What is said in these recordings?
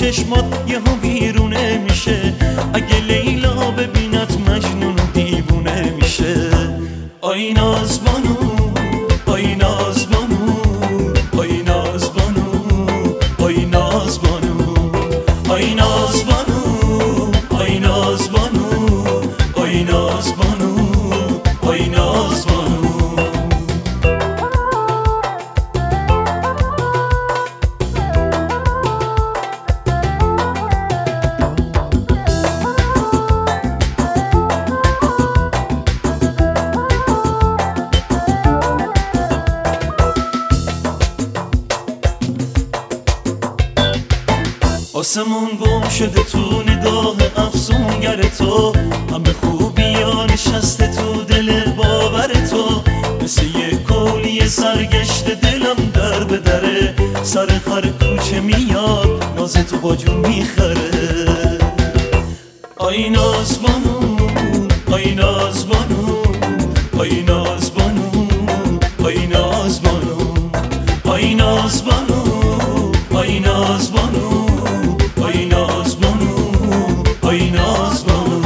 چشمات یهو بیرونه میشه، اگه لیلا ببینت مجنون و دیوونه میشه. آی نازبانو، آی نازبانو، آی نازبانو، آی نازبانو، آی نازبانو، آی نازبانو، آی نازبانو، آی نازبانو. آسمون گم شده تو نگاه افسونگر تو، همه خوبی ها نشسته تو دل باور تو. مثل یه کولی سرگشت دلم در به دره، سر هر کوچه میاد ناز تو با جون میخره. آی نازبانو، آی نازبانو، آی نازبانو، آی نازبانو، آی نازبانو، آی نازبانو، آی نازبانو، آی نازبانو.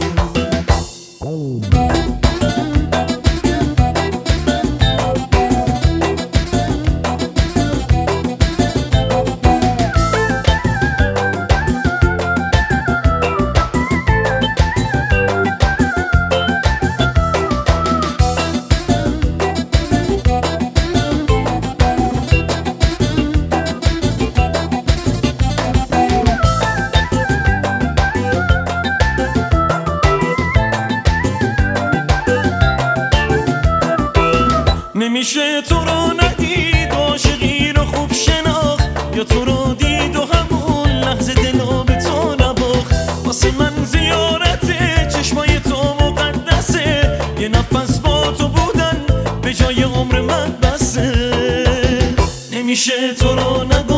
نمیشه تو رو ندید، عاشقی رو خوب شناخت، یا تو رو دید و همون لحظه دلو به تو نباخت. واسه من زیارته چشمای تو مقدسه، یه نفس با تو بودن به جای عمر من بسه. نمیشه تو رو ندید